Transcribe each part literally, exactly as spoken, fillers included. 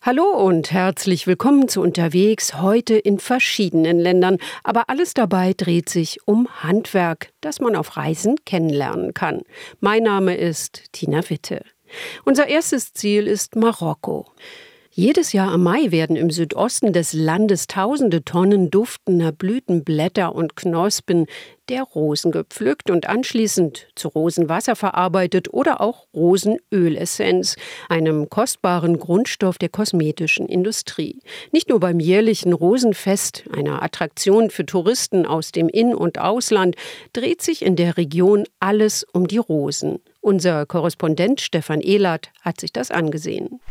Hallo und herzlich willkommen zu Unterwegs, heute in verschiedenen Ländern. Aber alles dabei dreht sich um Handwerk, das man auf Reisen kennenlernen kann. Mein Name ist Tina Witte. Unser erstes Ziel ist Marokko. Jedes Jahr im Mai werden im Südosten des Landes tausende Tonnen duftender Blütenblätter und Knospen der Rosen gepflückt und anschließend zu Rosenwasser verarbeitet oder auch Rosenölessenz, einem kostbaren Grundstoff der kosmetischen Industrie. Nicht nur beim jährlichen Rosenfest, einer Attraktion für Touristen aus dem In- und Ausland, dreht sich in der Region alles um die Rosen. Unser Korrespondent Stefan Ehlert hat sich das angesehen.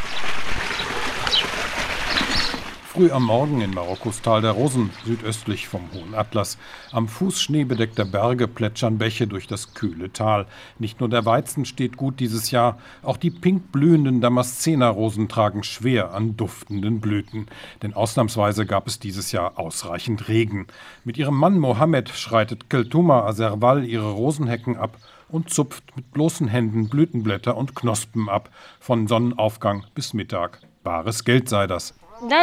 Früh am Morgen in Marokkos Tal der Rosen, südöstlich vom Hohen Atlas. Am Fuß schneebedeckter Berge plätschern Bäche durch das kühle Tal. Nicht nur der Weizen steht gut dieses Jahr, auch die pink blühenden Damaszenerrosen tragen schwer an duftenden Blüten. Denn ausnahmsweise gab es dieses Jahr ausreichend Regen. Mit ihrem Mann Mohammed schreitet Keltouma Aserwal ihre Rosenhecken ab und zupft mit bloßen Händen Blütenblätter und Knospen ab, von Sonnenaufgang bis Mittag. Bares Geld sei das.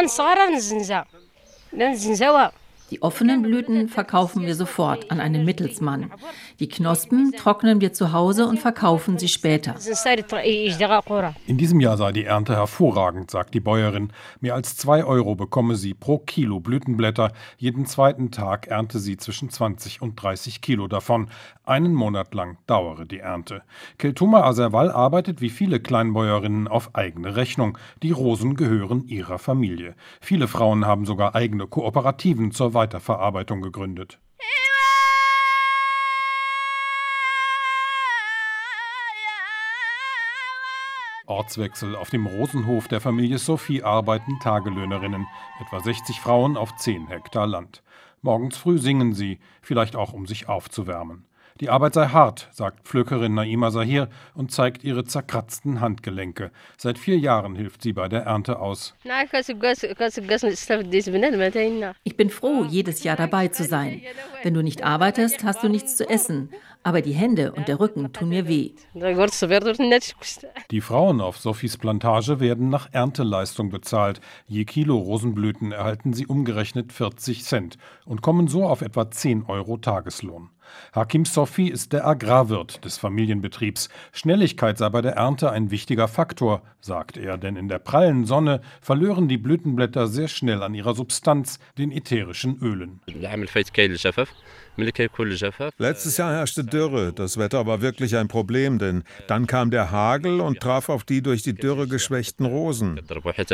Die offenen Blüten verkaufen wir sofort an einen Mittelsmann. Die Knospen trocknen wir zu Hause und verkaufen sie später. In diesem Jahr sei die Ernte hervorragend, sagt die Bäuerin. Mehr als zwei Euro bekomme sie pro Kilo Blütenblätter. Jeden zweiten Tag ernte sie zwischen zwanzig und dreißig Kilo davon. Einen Monat lang dauere die Ernte. Keltouma Aserwal arbeitet wie viele Kleinbäuerinnen auf eigene Rechnung. Die Rosen gehören ihrer Familie. Viele Frauen haben sogar eigene Kooperativen zur Weiterverarbeitung gegründet. Ortswechsel. Auf dem Rosenhof der Familie Sophie arbeiten Tagelöhnerinnen, etwa sechzig Frauen auf zehn Hektar Land. Morgens früh singen sie, vielleicht auch um sich aufzuwärmen. Die Arbeit sei hart, sagt Pflückerin Naima Sahir und zeigt ihre zerkratzten Handgelenke. Seit vier Jahren hilft sie bei der Ernte aus. Ich bin froh, jedes Jahr dabei zu sein. Wenn du nicht arbeitest, hast du nichts zu essen. Aber die Hände und der Rücken tun mir weh. Die Frauen auf Sophies Plantage werden nach Ernteleistung bezahlt. Je Kilo Rosenblüten erhalten sie umgerechnet vierzig Cent und kommen so auf etwa zehn Euro Tageslohn. Hakim Sofi ist der Agrarwirt des Familienbetriebs. Schnelligkeit sei bei der Ernte ein wichtiger Faktor, sagt er, denn in der prallen Sonne verlören die Blütenblätter sehr schnell an ihrer Substanz, den ätherischen Ölen. Letztes Jahr herrschte Dürre. Das Wetter war wirklich ein Problem, denn dann kam der Hagel und traf auf die durch die Dürre geschwächten Rosen.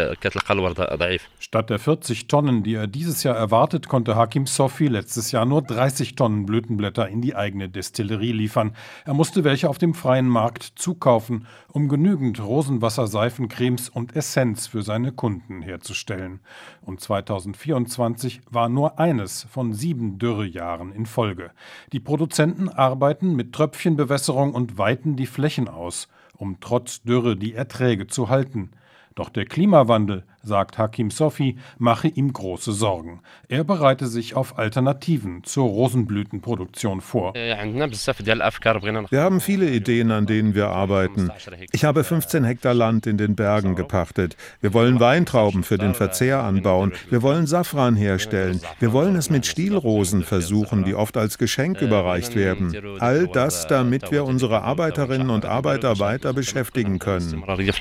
Statt der vierzig Tonnen, die er dieses Jahr erwartet, konnte Hakim Sofi letztes Jahr nur dreißig Tonnen Blütenblätter in die eigene Destillerie liefern. Er musste welche auf dem freien Markt zukaufen, um genügend Rosenwasser, Seifencremes und Essenz für seine Kunden herzustellen. Und zweitausendvierundzwanzig war nur eines von sieben Dürrejahren in Folge. Die Produzenten arbeiten mit Tröpfchenbewässerung und weiten die Flächen aus, um trotz Dürre die Erträge zu halten. Doch der Klimawandel, sagt Hakim Sofi, mache ihm große Sorgen. Er bereite sich auf Alternativen zur Rosenblütenproduktion vor. Wir haben viele Ideen, an denen wir arbeiten. Ich habe fünfzehn Hektar Land in den Bergen gepachtet. Wir wollen Weintrauben für den Verzehr anbauen. Wir wollen Safran herstellen. Wir wollen es mit Stielrosen versuchen, die oft als Geschenk überreicht werden. All das, damit wir unsere Arbeiterinnen und Arbeiter weiter beschäftigen können.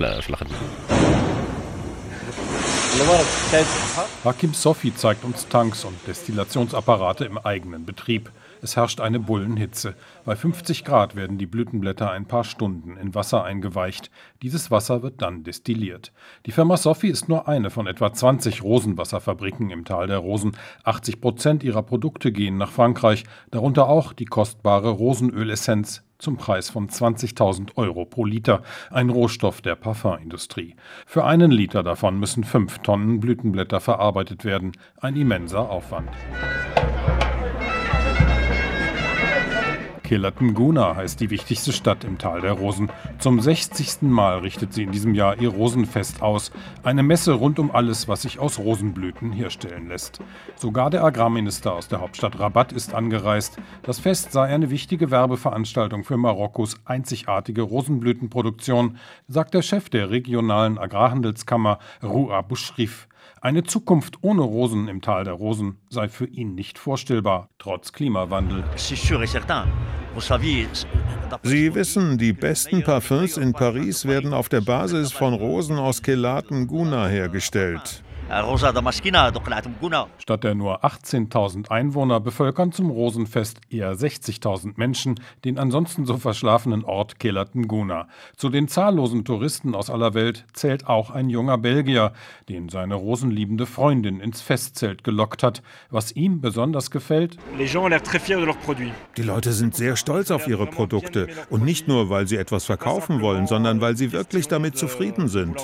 Hakim Sofi zeigt uns Tanks und Destillationsapparate im eigenen Betrieb. Es herrscht eine Bullenhitze. Bei fünfzig Grad werden die Blütenblätter ein paar Stunden in Wasser eingeweicht. Dieses Wasser wird dann destilliert. Die Firma Sofi ist nur eine von etwa zwanzig Rosenwasserfabriken im Tal der Rosen. achtzig Prozent ihrer Produkte gehen nach Frankreich, darunter auch die kostbare Rosenölessenz zum Preis von zwanzigtausend Euro pro Liter, ein Rohstoff der Parfümindustrie. Für einen Liter davon müssen fünf Tonnen Blütenblätter verarbeitet werden, ein immenser Aufwand. Kelat Nguna heißt die wichtigste Stadt im Tal der Rosen. Zum sechzigsten Mal richtet sie in diesem Jahr ihr Rosenfest aus. Eine Messe rund um alles, was sich aus Rosenblüten herstellen lässt. Sogar der Agrarminister aus der Hauptstadt Rabat ist angereist. Das Fest sei eine wichtige Werbeveranstaltung für Marokkos einzigartige Rosenblütenproduktion, sagt der Chef der regionalen Agrarhandelskammer Roua Bouchrif. Eine Zukunft ohne Rosen im Tal der Rosen sei für ihn nicht vorstellbar, trotz Klimawandel. Sie wissen, die besten Parfums in Paris werden auf der Basis von Rosen aus Kelat Nguna hergestellt. Statt der nur achtzehntausend Einwohner bevölkern zum Rosenfest eher sechzigtausend Menschen den ansonsten so verschlafenen Ort Kelat Nguna. Zu den zahllosen Touristen aus aller Welt zählt auch ein junger Belgier, den seine rosenliebende Freundin ins Festzelt gelockt hat. Was ihm besonders gefällt: Die Leute sind sehr stolz auf ihre Produkte. Und nicht nur, weil sie etwas verkaufen wollen, sondern weil sie wirklich damit zufrieden sind.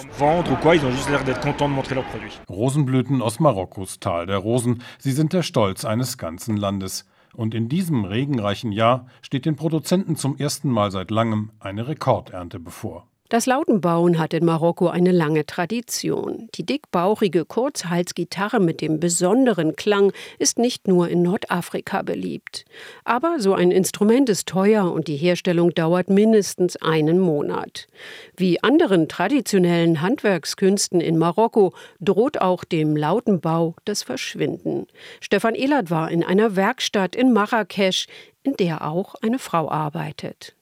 Rosenblüten aus Marokkos Tal der Rosen. Sie sind der Stolz eines ganzen Landes. Und in diesem regenreichen Jahr steht den Produzenten zum ersten Mal seit langem eine Rekordernte bevor. Das Lautenbauen hat in Marokko eine lange Tradition. Die dickbauchige Kurzhalsgitarre mit dem besonderen Klang ist nicht nur in Nordafrika beliebt. Aber so ein Instrument ist teuer und die Herstellung dauert mindestens einen Monat. Wie anderen traditionellen Handwerkskünsten in Marokko droht auch dem Lautenbau das Verschwinden. Stefan Ehlert war in einer Werkstatt in Marrakesch, in der auch eine Frau arbeitet.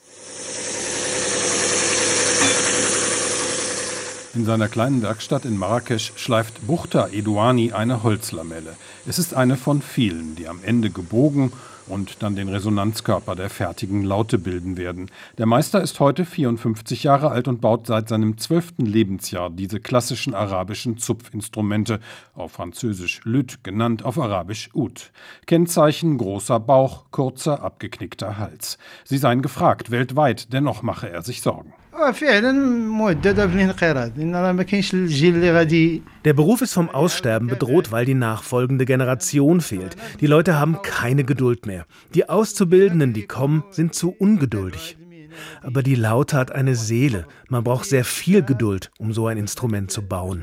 In seiner kleinen Werkstatt in Marrakesch schleift Buchta Edouani eine Holzlamelle. Es ist eine von vielen, die am Ende gebogen und dann den Resonanzkörper der fertigen Laute bilden werden. Der Meister ist heute vierundfünfzig Jahre alt und baut seit seinem zwölften Lebensjahr diese klassischen arabischen Zupfinstrumente, auf Französisch Lüt genannt, auf Arabisch Oud. Kennzeichen: großer Bauch, kurzer, abgeknickter Hals. Sie seien gefragt weltweit, dennoch mache er sich Sorgen. Der Beruf ist vom Aussterben bedroht, weil die nachfolgende Generation fehlt. Die Leute haben keine Geduld mehr. Die Auszubildenden, die kommen, sind zu ungeduldig. Aber die Laute hat eine Seele. Man braucht sehr viel Geduld, um so ein Instrument zu bauen.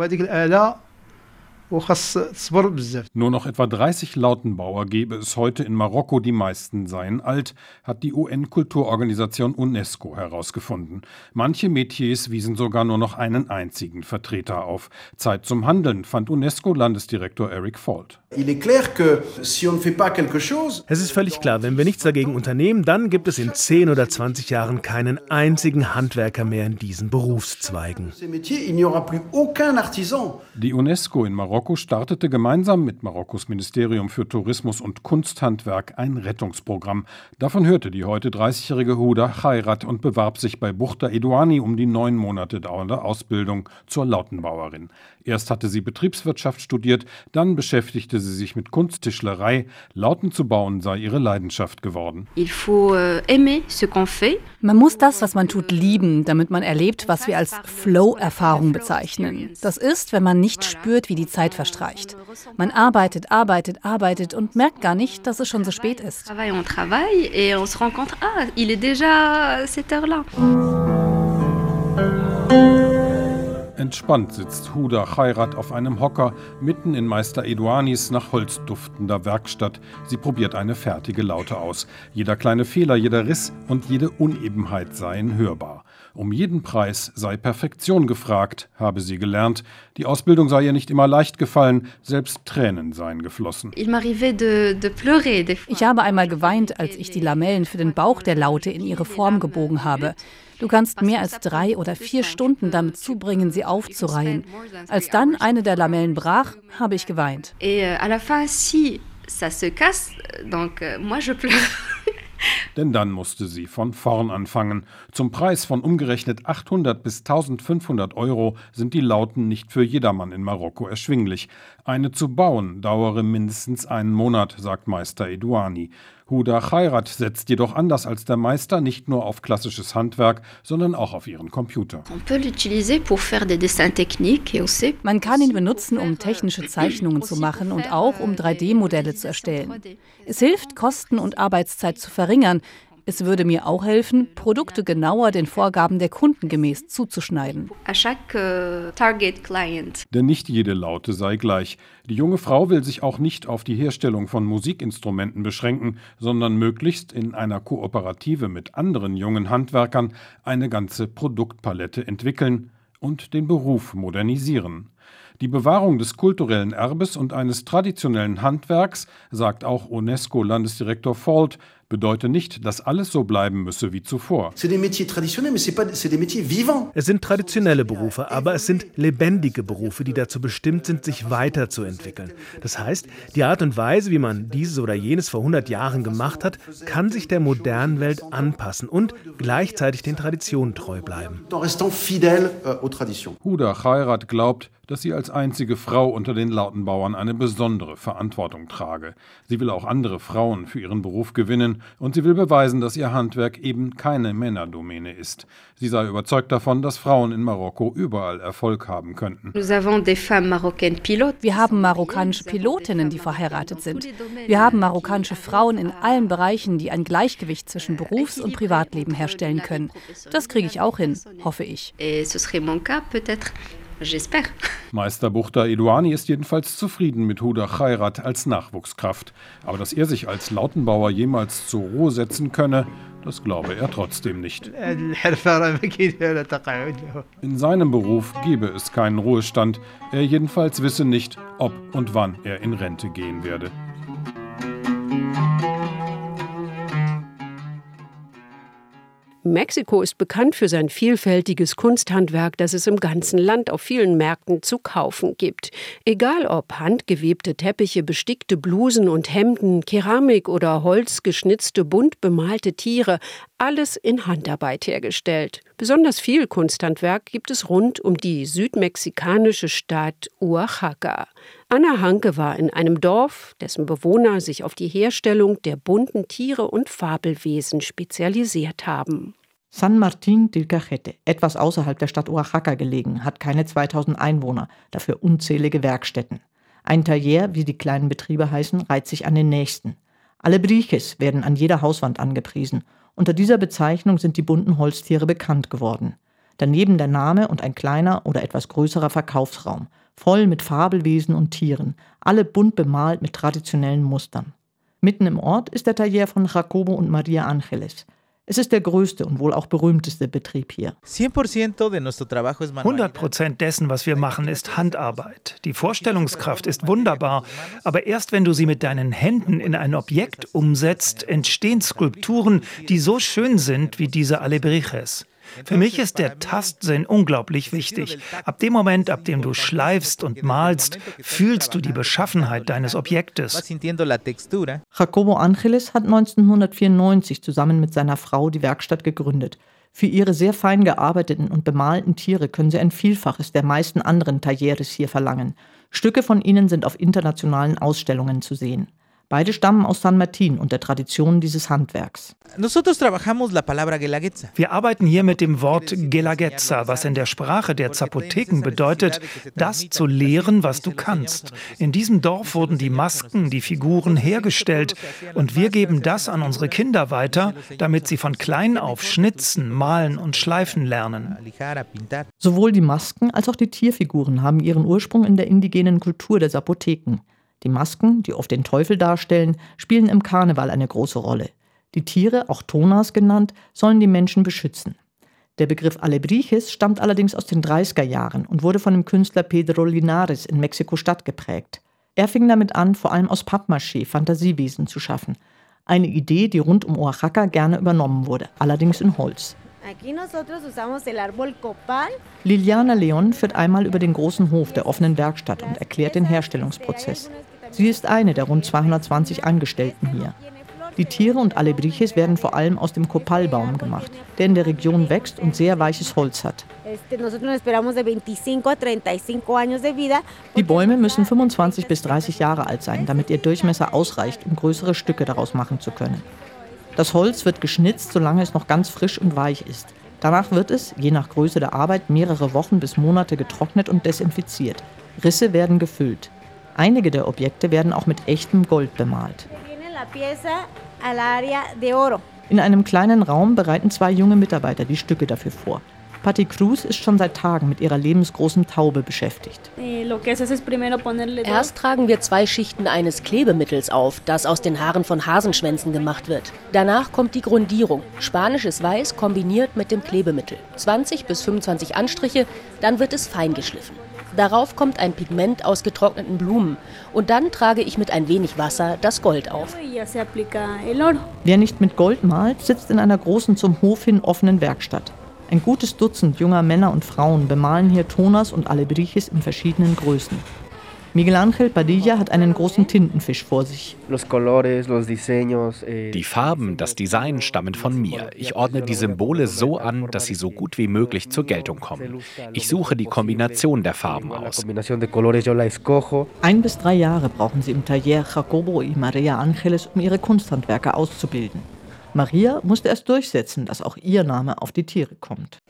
Nur noch etwa dreißig Lautenbauer gäbe es heute in Marokko, die meisten seien alt, hat die U N-Kulturorganisation UNESCO herausgefunden. Manche Metiers wiesen sogar nur noch einen einzigen Vertreter auf. Zeit zum Handeln, fand UNESCO-Landesdirektor Eric Falt. Es ist völlig klar, wenn wir nichts dagegen unternehmen, dann gibt es in zehn oder zwanzig Jahren keinen einzigen Handwerker mehr in diesen Berufszweigen. Die UNESCO in Marokko startete gemeinsam mit Marokkos Ministerium für Tourismus und Kunsthandwerk ein Rettungsprogramm. Davon hörte die heute dreißigjährige Houda Khairat und bewarb sich bei Buchta Edouani um die neun Monate dauernde Ausbildung zur Lautenbauerin. Erst hatte sie Betriebswirtschaft studiert, dann beschäftigte sie sich mit Kunsttischlerei. Lauten zu bauen sei ihre Leidenschaft geworden. Man muss das, was man tut, lieben, damit man erlebt, was wir als Flow-Erfahrung bezeichnen. Das ist, wenn man nicht spürt, wie die Zeit verstreicht. Man arbeitet, arbeitet, arbeitet und merkt gar nicht, dass es schon so spät ist. Entspannt sitzt Houda Khairat auf einem Hocker mitten in Meister Edouanis nach Holz duftender Werkstatt. Sie probiert eine fertige Laute aus. Jeder kleine Fehler, jeder Riss und jede Unebenheit seien hörbar. Um jeden Preis sei Perfektion gefragt, habe sie gelernt. Die Ausbildung sei ihr nicht immer leicht gefallen, selbst Tränen seien geflossen. Ich habe einmal geweint, als ich die Lamellen für den Bauch der Laute in ihre Form gebogen habe. Du kannst mehr als drei oder vier Stunden damit zubringen, sie aufzureihen. Als dann eine der Lamellen brach, habe ich geweint. Denn dann musste sie von vorn anfangen. Zum Preis von umgerechnet achthundert bis eintausendfünfhundert Euro sind die Lauten nicht für jedermann in Marokko erschwinglich. Eine zu bauen dauere mindestens einen Monat, sagt Meister Edouani. Huda Khairat setzt jedoch anders als der Meister nicht nur auf klassisches Handwerk, sondern auch auf ihren Computer. Man kann ihn benutzen, um technische Zeichnungen zu machen und auch um drei D Modelle zu erstellen. Es hilft, Kosten und Arbeitszeit zu verringern. Es würde mir auch helfen, Produkte genauer den Vorgaben der Kunden gemäß zuzuschneiden. Denn nicht jede Laute sei gleich. Die junge Frau will sich auch nicht auf die Herstellung von Musikinstrumenten beschränken, sondern möglichst in einer Kooperative mit anderen jungen Handwerkern eine ganze Produktpalette entwickeln und den Beruf modernisieren. Die Bewahrung des kulturellen Erbes und eines traditionellen Handwerks, sagt auch UNESCO-Landesdirektor Folt, bedeutet nicht, dass alles so bleiben müsse wie zuvor. Es sind traditionelle Berufe, aber es sind lebendige Berufe, die dazu bestimmt sind, sich weiterzuentwickeln. Das heißt, die Art und Weise, wie man dieses oder jenes vor hundert Jahren gemacht hat, kann sich der modernen Welt anpassen und gleichzeitig den Traditionen treu bleiben. Huda Khairat glaubt, dass sie als einzige Frau unter den Lautenbauern eine besondere Verantwortung trage. Sie will auch andere Frauen für ihren Beruf gewinnen und sie will beweisen, dass ihr Handwerk eben keine Männerdomäne ist. Sie sei überzeugt davon, dass Frauen in Marokko überall Erfolg haben könnten. Wir haben marokkanische Pilotinnen, die verheiratet sind. Wir haben marokkanische Frauen in allen Bereichen, die ein Gleichgewicht zwischen Berufs- und Privatleben herstellen können. Das kriege ich auch hin, hoffe ich. Meister Buchta Edouani ist jedenfalls zufrieden mit Huda Khairat als Nachwuchskraft. Aber dass er sich als Lautenbauer jemals zur Ruhe setzen könne, das glaube er trotzdem nicht. In seinem Beruf gebe es keinen Ruhestand. Er jedenfalls wisse nicht, ob und wann er in Rente gehen werde. Mexiko ist bekannt für sein vielfältiges Kunsthandwerk, das es im ganzen Land auf vielen Märkten zu kaufen gibt. Egal ob handgewebte Teppiche, bestickte Blusen und Hemden, Keramik oder holzgeschnitzte, bunt bemalte Tiere, alles in Handarbeit hergestellt. Besonders viel Kunsthandwerk gibt es rund um die südmexikanische Stadt Oaxaca. Anna Hanke war in einem Dorf, dessen Bewohner sich auf die Herstellung der bunten Tiere und Fabelwesen spezialisiert haben. San Martín del Cajete, etwas außerhalb der Stadt Oaxaca gelegen, hat keine zweitausend Einwohner, dafür unzählige Werkstätten. Ein Taller, wie die kleinen Betriebe heißen, reiht sich an den nächsten. Alebrijes werden an jeder Hauswand angepriesen. Unter dieser Bezeichnung sind die bunten Holztiere bekannt geworden. Daneben der Name und ein kleiner oder etwas größerer Verkaufsraum, voll mit Fabelwesen und Tieren, alle bunt bemalt mit traditionellen Mustern. Mitten im Ort ist der Taller von Jacobo und Maria Angeles. Es ist der größte und wohl auch berühmteste Betrieb hier. hundert Prozent dessen, was wir machen, ist Handarbeit. Die Vorstellungskraft ist wunderbar, aber erst wenn du sie mit deinen Händen in ein Objekt umsetzt, entstehen Skulpturen, die so schön sind wie diese Alebrijes. Für mich ist der Tastsinn unglaublich wichtig. Ab dem Moment, ab dem du schleifst und malst, fühlst du die Beschaffenheit deines Objektes. Jacobo Angeles hat neunzehnhundertvierundneunzig zusammen mit seiner Frau die Werkstatt gegründet. Für ihre sehr fein gearbeiteten und bemalten Tiere können sie ein Vielfaches der meisten anderen Talleres hier verlangen. Stücke von ihnen sind auf internationalen Ausstellungen zu sehen. Beide stammen aus San Martín und der Tradition dieses Handwerks. Wir arbeiten hier mit dem Wort Guelaguetza, was in der Sprache der Zapoteken bedeutet, das zu lehren, was du kannst. In diesem Dorf wurden die Masken, die Figuren hergestellt und wir geben das an unsere Kinder weiter, damit sie von klein auf schnitzen, malen und schleifen lernen. Sowohl die Masken als auch die Tierfiguren haben ihren Ursprung in der indigenen Kultur der Zapoteken. Die Masken, die oft den Teufel darstellen, spielen im Karneval eine große Rolle. Die Tiere, auch Tonas genannt, sollen die Menschen beschützen. Der Begriff Alebrijes stammt allerdings aus den dreißiger Jahren und wurde von dem Künstler Pedro Linares in Mexiko-Stadt geprägt. Er fing damit an, vor allem aus Pappmaché Fantasiewesen zu schaffen. Eine Idee, die rund um Oaxaca gerne übernommen wurde, allerdings in Holz. Liliana Leon führt einmal über den großen Hof der offenen Werkstatt und erklärt den Herstellungsprozess. Sie ist eine der rund zweihundertzwanzig Angestellten hier. Die Tiere und Alebrijes werden vor allem aus dem Copalbaum gemacht, der in der Region wächst und sehr weiches Holz hat. Die Bäume müssen fünfundzwanzig bis dreißig Jahre alt sein, damit ihr Durchmesser ausreicht, um größere Stücke daraus machen zu können. Das Holz wird geschnitzt, solange es noch ganz frisch und weich ist. Danach wird es, je nach Größe der Arbeit, mehrere Wochen bis Monate getrocknet und desinfiziert. Risse werden gefüllt. Einige der Objekte werden auch mit echtem Gold bemalt. In einem kleinen Raum bereiten zwei junge Mitarbeiter die Stücke dafür vor. Patti Cruz ist schon seit Tagen mit ihrer lebensgroßen Taube beschäftigt. Erst tragen wir zwei Schichten eines Klebemittels auf, das aus den Haaren von Hasenschwänzen gemacht wird. Danach kommt die Grundierung. Spanisches Weiß kombiniert mit dem Klebemittel. zwanzig bis fünfundzwanzig Anstriche, dann wird es fein geschliffen. Darauf kommt ein Pigment aus getrockneten Blumen. Und dann trage ich mit ein wenig Wasser das Gold auf. Wer nicht mit Gold malt, sitzt in einer großen zum Hof hin offenen Werkstatt. Ein gutes Dutzend junger Männer und Frauen bemalen hier Tonas und Alebrijes in verschiedenen Größen. Miguel Ángel Padilla hat einen großen Tintenfisch vor sich. Die Farben, das Design stammen von mir. Ich ordne die Symbole so an, dass sie so gut wie möglich zur Geltung kommen. Ich suche die Kombination der Farben aus. Ein bis drei Jahre brauchen sie im Taller Jacobo y Maria Ángeles, um ihre Kunsthandwerker auszubilden. Maria musste erst durchsetzen, dass auch ihr Name auf die Tiere kommt.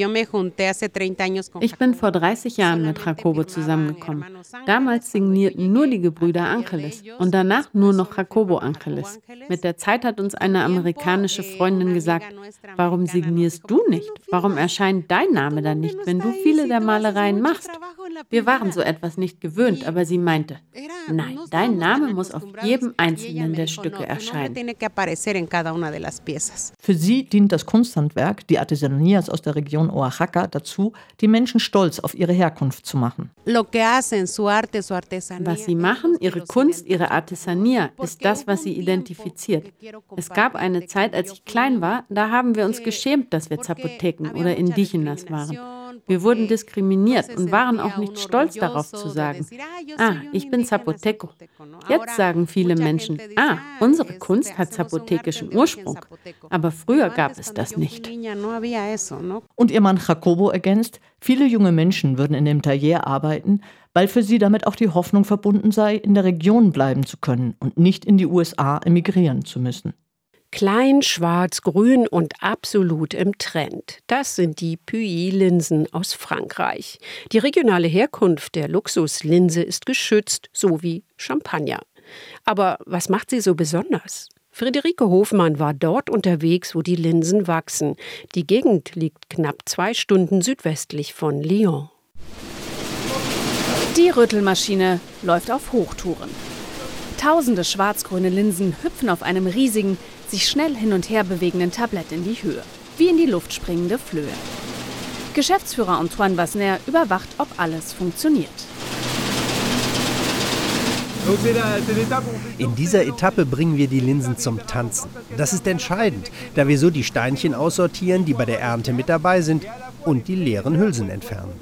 Ich bin vor dreißig Jahren mit Jacobo zusammengekommen. Damals signierten nur die Gebrüder Ángeles und danach nur noch Jacobo Ángeles. Mit der Zeit hat uns eine amerikanische Freundin gesagt, warum signierst du nicht? Warum erscheint dein Name dann nicht, wenn du viele der Malereien machst? Wir waren so etwas nicht gewöhnt, aber sie meinte, nein, dein Name muss auf jedem einzelnen der Stücke erscheinen. Für sie dient das Kunsthandwerk, die Artesanías aus der Region Oaxaca, dazu, die Menschen stolz auf ihre Herkunft zu machen. Was sie machen, ihre Kunst, ihre Artesanía, ist das, was sie identifiziert. Es gab eine Zeit, als ich klein war, da haben wir uns geschämt, dass wir Zapoteken oder Indígenas waren. Wir wurden diskriminiert und waren auch nicht stolz darauf zu sagen, ah, ich bin Zapoteco. Jetzt sagen viele Menschen, ah, unsere Kunst hat zapotekischen Ursprung. Aber früher gab es das nicht. Und ihr Mann Jacobo ergänzt, viele junge Menschen würden in dem Taller arbeiten, weil für sie damit auch die Hoffnung verbunden sei, in der Region bleiben zu können und nicht in die U S A emigrieren zu müssen. Klein, schwarz, grün und absolut im Trend. Das sind die Puy-Linsen aus Frankreich. Die regionale Herkunft der Luxuslinse ist geschützt, so wie Champagner. Aber was macht sie so besonders? Friederike Hofmann war dort unterwegs, wo die Linsen wachsen. Die Gegend liegt knapp zwei Stunden südwestlich von Lyon. Die Rüttelmaschine läuft auf Hochtouren. Tausende schwarz-grüne Linsen hüpfen auf einem riesigen, sich schnell hin und her bewegenden Tablett in die Höhe, wie in die Luft springende Flöhe. Geschäftsführer Antoine Wasner überwacht, ob alles funktioniert. In dieser Etappe bringen wir die Linsen zum Tanzen. Das ist entscheidend, da wir so die Steinchen aussortieren, die bei der Ernte mit dabei sind, und die leeren Hülsen entfernen.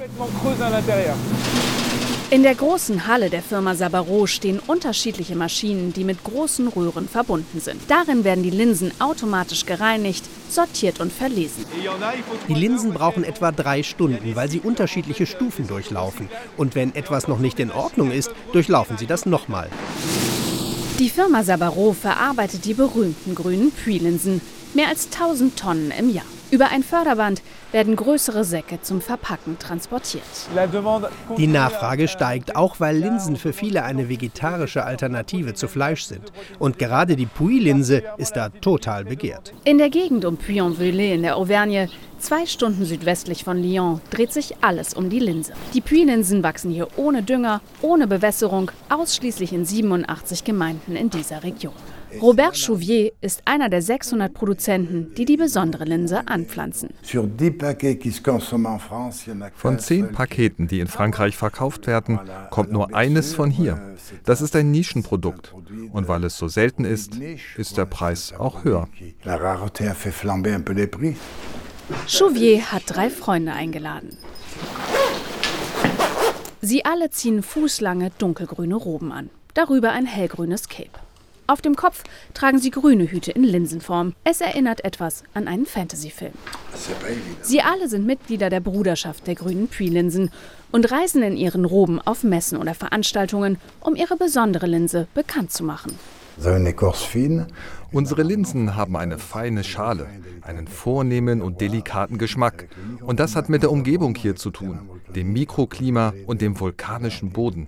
In der großen Halle der Firma Sabaro stehen unterschiedliche Maschinen, die mit großen Röhren verbunden sind. Darin werden die Linsen automatisch gereinigt, sortiert und verlesen. Die Linsen brauchen etwa drei Stunden, weil sie unterschiedliche Stufen durchlaufen. Und wenn etwas noch nicht in Ordnung ist, durchlaufen sie das nochmal. Die Firma Sabaro verarbeitet die berühmten grünen Puy-Linsen, mehr als tausend Tonnen im Jahr. Über ein Förderband werden größere Säcke zum Verpacken transportiert. Die Nachfrage steigt, auch weil Linsen für viele eine vegetarische Alternative zu Fleisch sind. Und gerade die Puy-Linse ist da total begehrt. In der Gegend um Puy-en-Velay in der Auvergne, zwei Stunden südwestlich von Lyon, dreht sich alles um die Linse. Die Puy-Linsen wachsen hier ohne Dünger, ohne Bewässerung, ausschließlich in siebenundachtzig Gemeinden in dieser Region. Robert Chouvier ist einer der sechshundert Produzenten, die die besondere Linse anpflanzen. Von zehn Paketen, die in Frankreich verkauft werden, kommt nur eines von hier. Das ist ein Nischenprodukt. Und weil es so selten ist, ist der Preis auch höher. Chouvier hat drei Freunde eingeladen. Sie alle ziehen fußlange dunkelgrüne Roben an, darüber ein hellgrünes Cape. Auf dem Kopf tragen sie grüne Hüte in Linsenform. Es erinnert etwas an einen Fantasyfilm. Sie alle sind Mitglieder der Bruderschaft der grünen Puy-Linsen und reisen in ihren Roben auf Messen oder Veranstaltungen, um ihre besondere Linse bekannt zu machen. Unsere Linsen haben eine feine Schale, einen vornehmen und delikaten Geschmack. Und das hat mit der Umgebung hier zu tun, dem Mikroklima und dem vulkanischen Boden.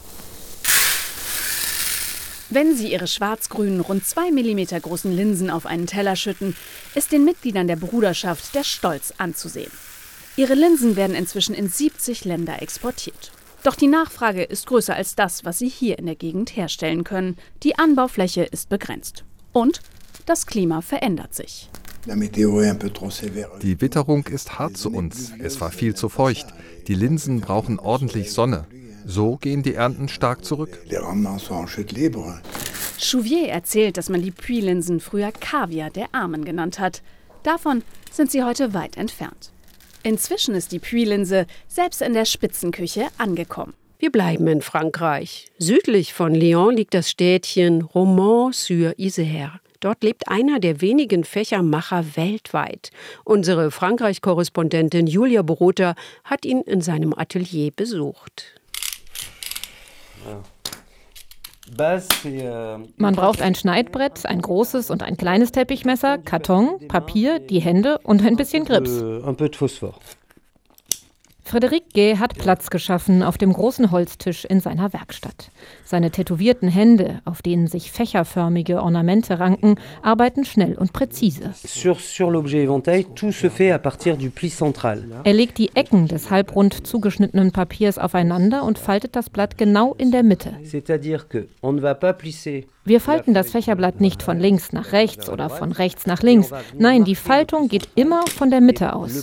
Wenn sie ihre schwarz-grünen, rund zwei Millimeter großen Linsen auf einen Teller schütten, ist den Mitgliedern der Bruderschaft der Stolz anzusehen. Ihre Linsen werden inzwischen in siebzig Länder exportiert. Doch die Nachfrage ist größer als das, was sie hier in der Gegend herstellen können. Die Anbaufläche ist begrenzt. Und das Klima verändert sich. Die Witterung ist hart zu uns. Es war viel zu feucht. Die Linsen brauchen ordentlich Sonne. So gehen die Ernten stark zurück. Chouvier erzählt, dass man die Puy-Linsen früher Kaviar der Armen genannt hat. Davon sind sie heute weit entfernt. Inzwischen ist die Puy-Linse selbst in der Spitzenküche angekommen. Wir bleiben in Frankreich. Südlich von Lyon liegt das Städtchen Romans-sur-Isère. Dort lebt einer der wenigen Fächermacher weltweit. Unsere Frankreich-Korrespondentin Julia Borota hat ihn in seinem Atelier besucht. Man braucht ein Schneidbrett, ein großes und ein kleines Teppichmesser, Karton, Papier, die Hände und ein bisschen Grips. Frédéric Gay hat Platz geschaffen auf dem großen Holztisch in seiner Werkstatt. Seine tätowierten Hände, auf denen sich fächerförmige Ornamente ranken, arbeiten schnell und präzise. Er legt die Ecken des halbrund zugeschnittenen Papiers aufeinander und faltet das Blatt genau in der Mitte. Wir falten das Fächerblatt nicht von links nach rechts oder von rechts nach links. Nein, die Faltung geht immer von der Mitte aus.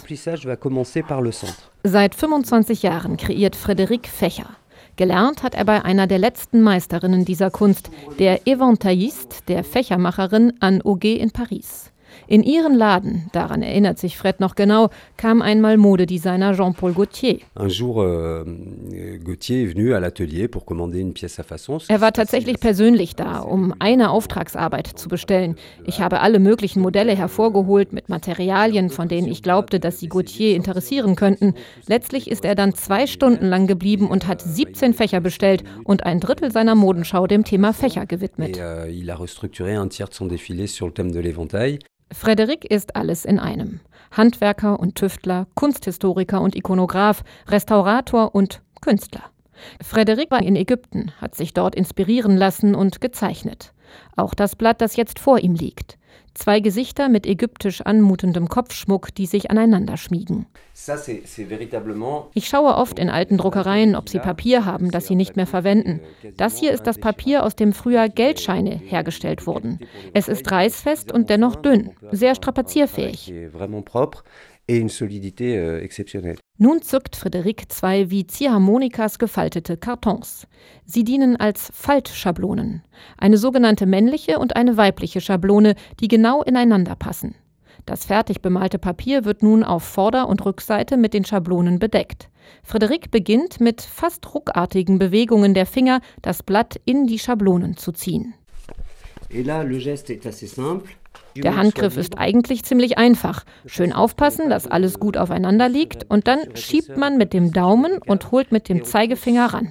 Seit fünfundzwanzig Jahren kreiert Frédéric Fächer. Gelernt hat er bei einer der letzten Meisterinnen dieser Kunst, der Éventailliste, der Fächermacherin Anne Auguet in Paris. In ihren Laden, daran erinnert sich Fred noch genau, kam einmal Modedesigner Jean-Paul Gaultier. Er war tatsächlich persönlich da, um eine Auftragsarbeit zu bestellen. Ich habe alle möglichen Modelle hervorgeholt mit Materialien, von denen ich glaubte, dass sie Gaultier interessieren könnten. Letztlich ist er dann zwei Stunden lang geblieben und hat siebzehn Fächer bestellt und ein Drittel seiner Modenschau dem Thema Fächer gewidmet. Frédéric ist alles in einem. Handwerker und Tüftler, Kunsthistoriker und Ikonograf, Restaurator und Künstler. Frédéric war in Ägypten, hat sich dort inspirieren lassen und gezeichnet. Auch das Blatt, das jetzt vor ihm liegt. Zwei Gesichter mit ägyptisch anmutendem Kopfschmuck, die sich aneinander schmiegen. Ich schaue oft in alten Druckereien, ob sie Papier haben, das sie nicht mehr verwenden. Das hier ist das Papier, aus dem früher Geldscheine hergestellt wurden. Es ist reißfest und dennoch dünn, sehr strapazierfähig. Nun zückt Frédéric zwei wie Ziehharmonikas gefaltete Kartons. Sie dienen als Faltschablonen. Eine sogenannte männliche und eine weibliche Schablone, die genau ineinander passen. Das fertig bemalte Papier wird nun auf Vorder- und Rückseite mit den Schablonen bedeckt. Frédéric beginnt mit fast ruckartigen Bewegungen der Finger, das Blatt in die Schablonen zu ziehen. Der Handgriff ist eigentlich ziemlich einfach. Schön aufpassen, dass alles gut aufeinander liegt und dann schiebt man mit dem Daumen und holt mit dem Zeigefinger ran.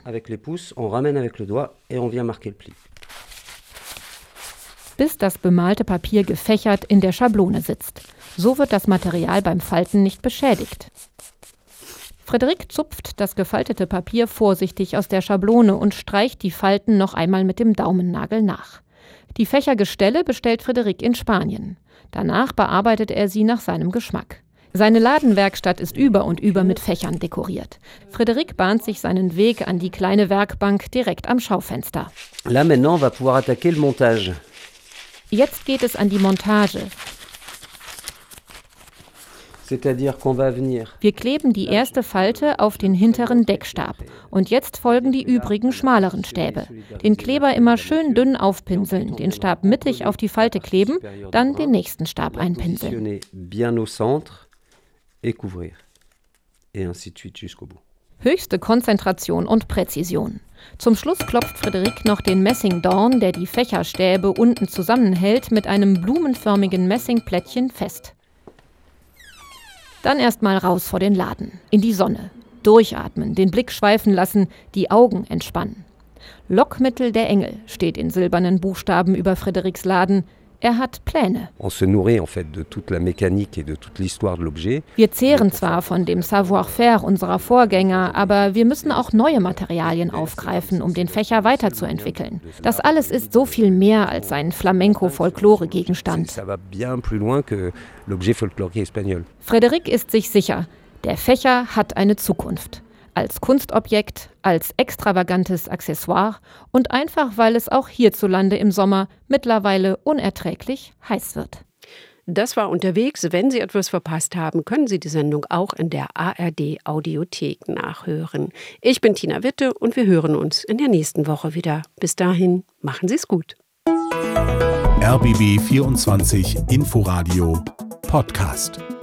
Bis das bemalte Papier gefächert in der Schablone sitzt. So wird das Material beim Falten nicht beschädigt. Frédéric zupft das gefaltete Papier vorsichtig aus der Schablone und streicht die Falten noch einmal mit dem Daumennagel nach. Die Fächergestelle bestellt Frédéric in Spanien. Danach bearbeitet er sie nach seinem Geschmack. Seine Ladenwerkstatt ist über und über mit Fächern dekoriert. Frédéric bahnt sich seinen Weg an die kleine Werkbank direkt am Schaufenster. Là maintenant, on va pouvoir attaquer le montage. Jetzt geht es an die Montage. Wir kleben die erste Falte auf den hinteren Deckstab und jetzt folgen die übrigen schmaleren Stäbe. Den Kleber immer schön dünn aufpinseln, den Stab mittig auf die Falte kleben, dann den nächsten Stab einpinseln. Höchste Konzentration und Präzision. Zum Schluss klopft Frédéric noch den Messingdorn, der die Fächerstäbe unten zusammenhält, mit einem blumenförmigen Messingplättchen fest. Dann erstmal raus vor den Laden, in die Sonne. Durchatmen, den Blick schweifen lassen, die Augen entspannen. Lockmittel der Engel steht in silbernen Buchstaben über Frédérics Laden. Er hat Pläne. Wir zehren zwar von dem Savoir-faire unserer Vorgänger, aber wir müssen auch neue Materialien aufgreifen, um den Fächer weiterzuentwickeln. Das alles ist so viel mehr als ein Flamenco-Folklore-Gegenstand. Frédéric ist sich sicher, der Fächer hat eine Zukunft. Als Kunstobjekt, als extravagantes Accessoire und einfach, weil es auch hierzulande im Sommer mittlerweile unerträglich heiß wird. Das war unterwegs. Wenn Sie etwas verpasst haben, können Sie die Sendung auch in der A R D-Audiothek nachhören. Ich bin Tina Witte und wir hören uns in der nächsten Woche wieder. Bis dahin, machen Sie es gut. R B B vierundzwanzig Inforadio Podcast.